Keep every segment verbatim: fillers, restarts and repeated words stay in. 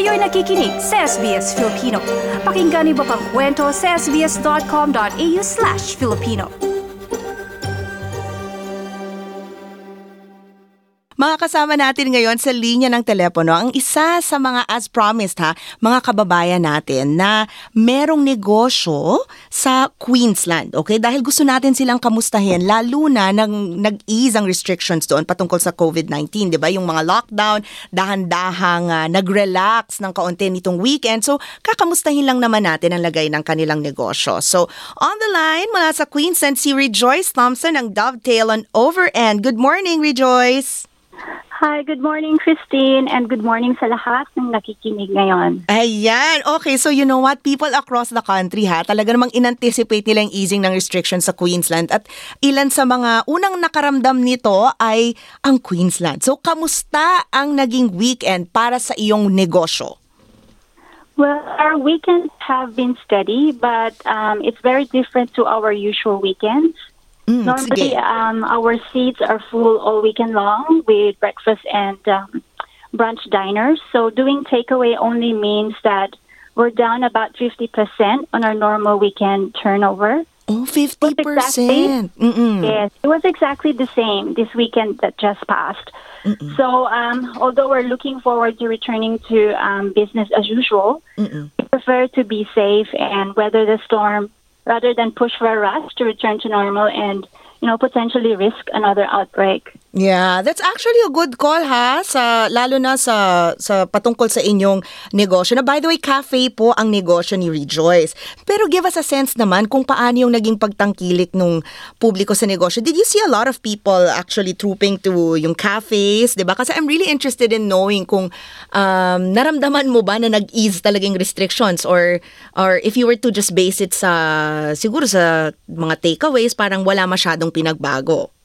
Kayo'y nakikinig sa S B S Filipino. Pakinggan niyo pa ang kwento sa sbs.com.au slash Filipino. Mga kasama natin ngayon sa linya ng telepono, ang isa sa mga, as promised ha, mga kababayan natin na merong negosyo sa Queensland. Okay? Dahil gusto natin silang kamustahin, lalo na nang nag-ease ang restrictions doon patungkol sa covid nineteen. Diba? Yung mga lockdown, dahan-dahang uh, nag-relax ng kaunti nitong weekend. So, kakamustahin lang naman natin ang lagay ng kanilang negosyo. So, on the line, mula sa Queensland, si Rejoice Thompson ng Dovetail on Overend. Good morning, Rejoice! Hi, good morning, Christine, and good morning sa lahat ng nakikinig ngayon. Ayan. Okay, so you know what? People across the country ha, talaga namang in-anticipate nila yung easing ng restrictions sa Queensland at ilan sa mga unang nakaramdam nito ay ang Queensland. So, kamusta ang naging weekend para sa iyong negosyo? Well, our weekends have been steady, but um, it's very different to our usual weekends. Mm, Normally, sige. um, our seats are full all weekend long with breakfast and um, brunch diners. So doing takeaway only means that we're down about fifty percent on our normal weekend turnover. Oh, fifty percent. Mm-mm. Yes, it was exactly the same this weekend that just passed. Mm-mm. So um, although we're looking forward to returning to um, business as usual, Mm-mm. we prefer to be safe and weather the storm rather than push for a rush to return to normal and, you know, potentially risk another outbreak. Yeah, that's actually a good call ha, sa lalo na sa sa patungkol sa inyong negosyo. Na by the way, cafe po ang negosyo ni Rejoice. Pero give us a sense naman kung paano yung naging pagtangkilik nung publiko sa negosyo. Did you see a lot of people actually trooping to yung cafes, 'di ba? Kasi I'm really interested in knowing kung um, naramdaman mo ba na nag-ease talagang restrictions or or if you were to just base it sa siguro sa mga takeaways, parang wala masyadong pinagbago.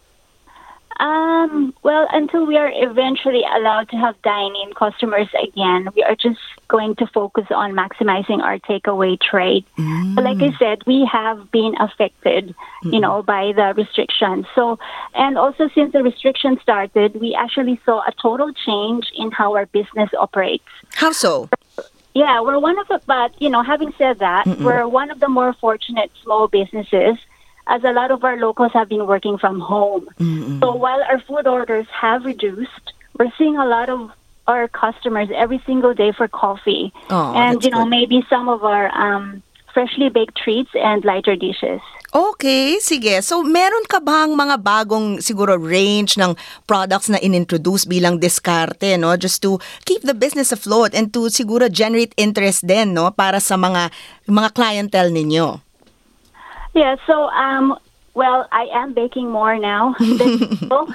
Um, well, until we are eventually allowed to have dine-in customers again, we are just going to focus on maximizing our takeaway trade. Mm. But like I said, we have been affected, you know, by the restrictions. So, and also since the restrictions started, we actually saw a total change in how our business operates. How so? Yeah, we're one of the, but, you know, having said that, Mm-mm. we're one of the more fortunate small businesses as a lot of our locals have been working from home. Mm-mm. So while our food orders have reduced, we're seeing a lot of our customers every single day for coffee. Oh, and, that's you know, good. maybe some of our um, freshly baked treats and lighter dishes. Okay, sige. So, meron ka bang mga bagong siguro range ng products na inintroduce bilang diskarte, no? Just to keep the business afloat and to siguro generate interest din, no? Para sa mga mga clientele ninyo. Yeah, so, um, well, I am baking more now than people.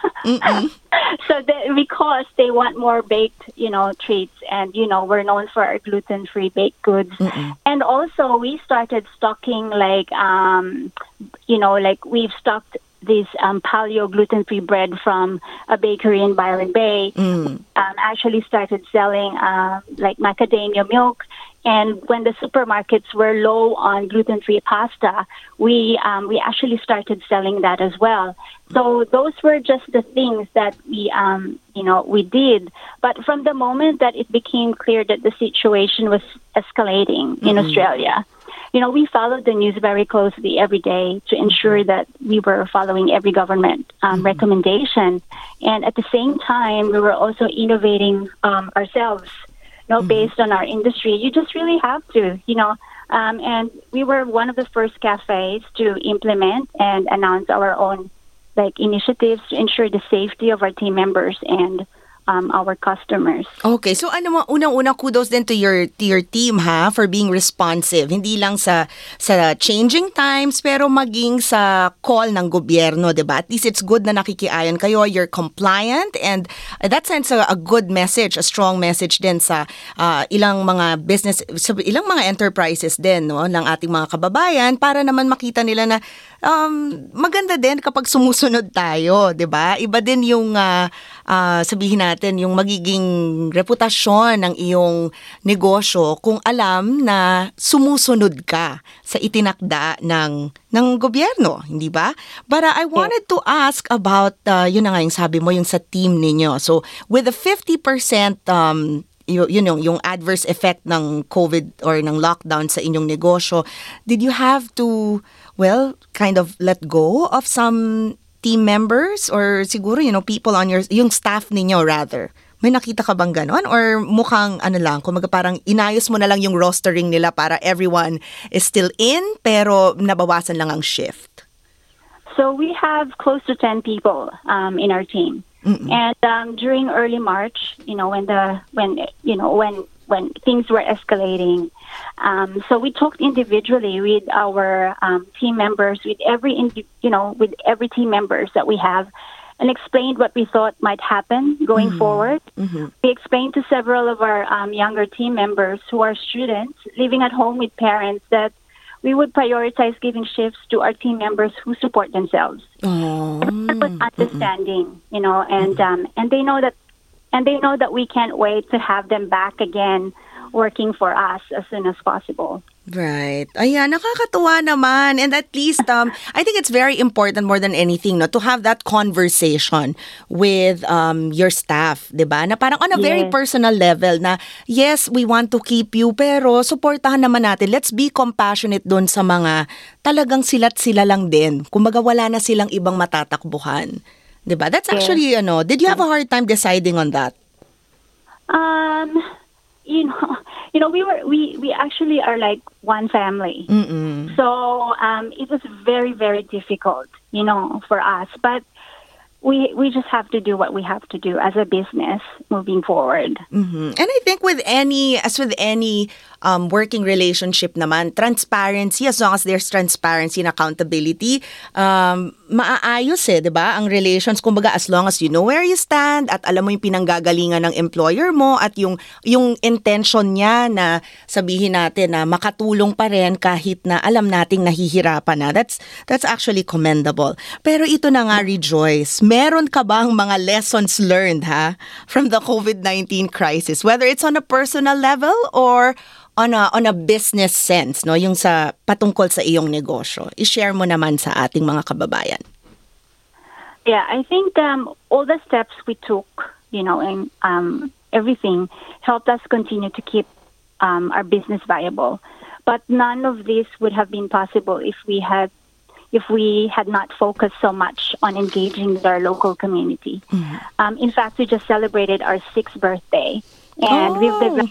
So they, because they want more baked, you know, treats, and you know, we're known for our gluten-free baked goods. Mm-mm. And also, we started stocking like, um, you know, like we've stocked this um, paleo gluten-free bread from a bakery in Byron Bay. Mm. Um, actually started selling uh, like macadamia milk. And when the supermarkets were low on gluten-free pasta, we um, we actually started selling that as well. So those were just the things that we um, you know we did. But from the moment that it became clear that the situation was escalating in Mm-hmm. Australia, you know, we followed the news very closely every day to ensure that we were following every government um, Mm-hmm. recommendation, and at the same time, we were also innovating um, ourselves. You know, based on our industry, you just really have to, you know. Um, and we were one of the first cafes to implement and announce our own, like, initiatives to ensure the safety of our team members and um, our customers. Okay, so ano mo, unang-una kudos din to your to your team ha for being responsive. Hindi lang sa sa changing times pero maging sa call ng gobyerno, 'di ba? At least it's good na nakikiayon kayo, you're compliant, and uh, that sends a, a good message, a strong message din sa uh, ilang mga business, sa ilang mga enterprises din, no, ng ating mga kababayan para naman makita nila na um, maganda din kapag sumusunod tayo, 'di ba? Iba din yung uh, uh, sabihin natin yung magiging reputasyon ng iyong negosyo kung alam na sumusunod ka sa itinakda ng ng gobyerno, hindi ba? But uh, I wanted to ask about uh, yun na nga yung sabi mo yung sa team ninyo. So with the fifty percent um y- yun yung, yung adverse effect ng COVID or ng lockdown sa inyong negosyo, did you have to, well, kind of let go of some team members or siguro, you know, people on your, yung staff ninyo rather? May nakita ka bang ganon? Or mukhang ano lang, kumaga parang inayos mo na lang yung rostering nila para everyone is still in pero nabawasan lang ang shift? So we have close to ten people um, in our team. Mm-mm. And um, during early March, you know, when the when you know when when things were escalating, um, so we talked individually with our um, team members, with every indi- you know with every team members that we have, and explained what we thought might happen going mm-hmm. forward. Mm-hmm. We explained to several of our um, younger team members who are students living at home with parents that we would prioritize giving shifts to our team members who support themselves. Oh. With understanding, you know, and um, and they know that, and they know that we can't wait to have them back again, working for us as soon as possible. Right. Ayan, nakakatuwa naman. And at least, um, I think it's very important more than anything, no, to have that conversation with um, your staff, di ba? Na parang on a yes. very personal level na, yes, we want to keep you, pero supportahan naman natin. Let's be compassionate dun sa mga talagang silat sila lang din. Kumbaga wala na silang ibang matatakbuhan. Di ba? That's actually, yes. ano, did you have a hard time deciding on that? Um... You know, you know, we were we, we actually are like one family. Mm-mm. So um, it was very very difficult, you know, for us. But we we just have to do what we have to do as a business moving forward. Mm-hmm. And I think with any, as with any um, working relationship naman, transparency, as long as there's transparency and accountability, um, maaayos eh, di ba? Ang relations, kumbaga, as long as you know where you stand at alam mo yung pinanggagalingan ng employer mo at yung, yung intention niya na sabihin natin na makatulong pa rin kahit na alam nating nahihirapan na. That's, that's actually commendable. Pero ito na nga, Rejoice, meron ka bang mga lessons learned ha from the COVID nineteen crisis, whether it's on a personal level or on a on a business sense, no, yung sa patungkol sa iyong negosyo? I-share mo naman sa ating mga kababayan. Yeah, I think um, all the steps we took, you know, and um, everything helped us continue to keep um, our business viable. But none of this would have been possible if we had if we had not focused so much on engaging with our local community. Mm-hmm. Um, in fact, we just celebrated our sixth birthday. And oh. we've been,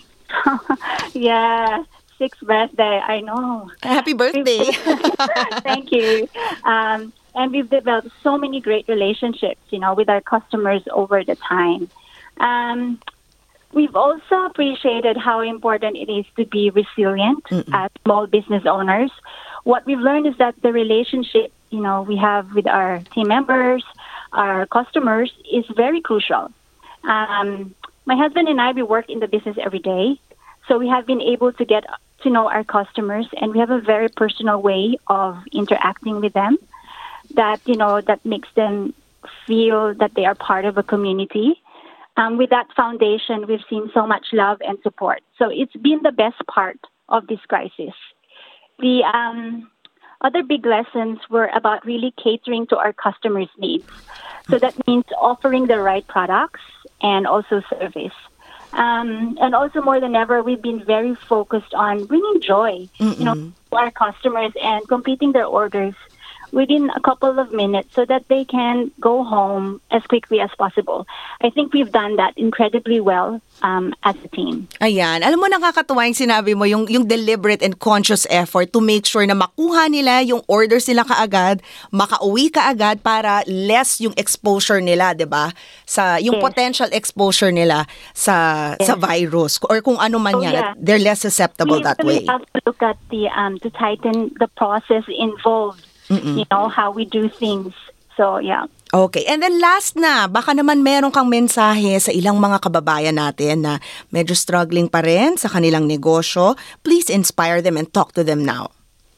yeah, sixth birthday, I know. Happy birthday. Thank you. Um, and we've developed so many great relationships, you know, with our customers over the time. Um, we've also appreciated how important it is to be resilient Mm-mm. as small business owners. What we've learned is that the relationship, you know, we have with our team members, our customers, is very crucial. Um, my husband and I, we work in the business every day, so we have been able to get to know our customers, and we have a very personal way of interacting with them that, you know, that makes them feel that they are part of a community. Um, with that foundation, we've seen so much love and support. So it's been the best part of this crisis. The um, other big lessons were about really catering to our customers' needs. So that means offering the right products and also service. Um, and also more than ever, we've been very focused on bringing joy, Mm-mm. you know, to our customers and completing their orders within a couple of minutes so that they can go home as quickly as possible. I think we've done that incredibly well um, as a team. Ayan. Alam mo, nakakatuwa yung sinabi mo, yung, yung deliberate and conscious effort to make sure na makuha nila yung orders nila kaagad, makauwi kaagad para less yung exposure nila, di ba? Sa, yung yes. potential exposure nila sa yes. sa virus or kung ano man oh, yan. Yeah. They're less susceptible we that way. We have to look at the, um, to tighten the process involved. Mm-mm. You know, how we do things. So, yeah. Okay. And then last na, baka naman meron kang mensahe sa ilang mga kababayan natin na medyo struggling pa rin sa kanilang negosyo. Please inspire them and talk to them now.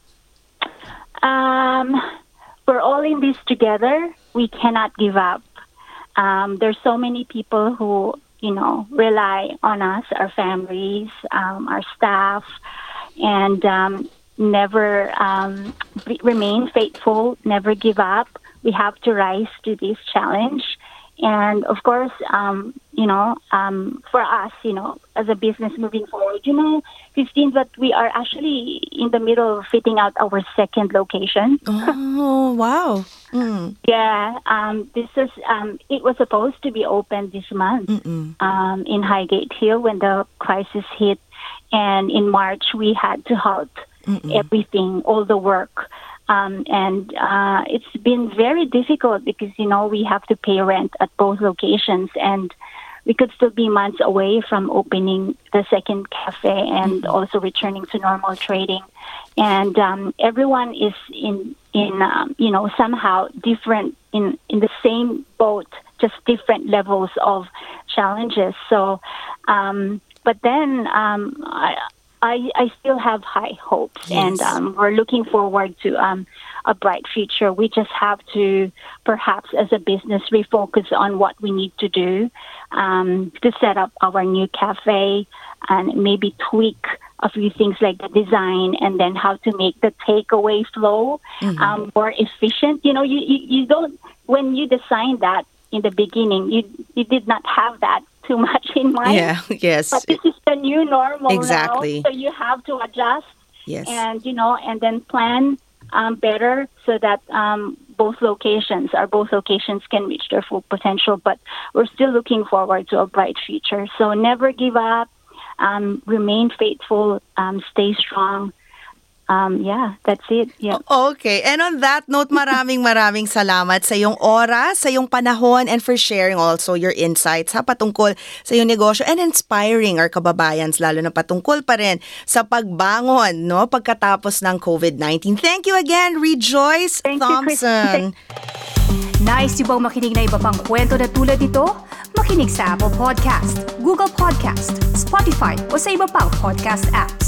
Um, we're all in this together. We cannot give up. Um, there's so many people who, you know, rely on us, our families, um, our staff, and um never um, remain faithful, never give up. We have to rise to this challenge And of course, um, you know, um, for us, you know, as a business moving forward, you know, Christine, that we are actually in the middle of fitting out our second location. Oh, wow. Mm. Yeah, um, this is, um, it was supposed to be open this month um, in Highgate Hill when the crisis hit. And in March, we had to halt Mm-mm. everything, all the work. Um, and uh, it's been very difficult because, you know, we have to pay rent at both locations, and we could still be months away from opening the second cafe and mm-hmm. also returning to normal trading. And um, everyone is in, in um, you know, somehow different, in, in the same boat, just different levels of challenges. So, um, but then um, I... I, I still have high hopes, yes. and um, we're looking forward to um, a bright future. We just have to, perhaps as a business, refocus on what we need to do um, to set up our new cafe and maybe tweak a few things like the design, and then how to make the takeaway flow mm-hmm. um, more efficient. You know, you, you, you don't, when you design that in the beginning, you you did not have that too much in mind. Yeah, yes. But this is the new normal exactly. now, so you have to adjust. Yes. And, you know, and then plan um, better so that um, both locations, our both locations can reach their full potential. But we're still looking forward to a bright future. So never give up, um, remain faithful, um, stay strong. Um, yeah, that's it. Yeah. Okay. And on that note, maraming maraming salamat sa iyong oras, sa iyong panahon, and for sharing also your insights ha, patungkol sa iyong negosyo and inspiring our kababayans, lalo na patungkol pa rin sa pagbangon, no, pagkatapos ng COVID nineteen. Thank you again, Rejoice Thank Thompson. You, Nice yung bang makinig na iba pang kwento na tulad ito? Makinig sa Apple Podcast, Google Podcast, Spotify o sa iba pang podcast apps.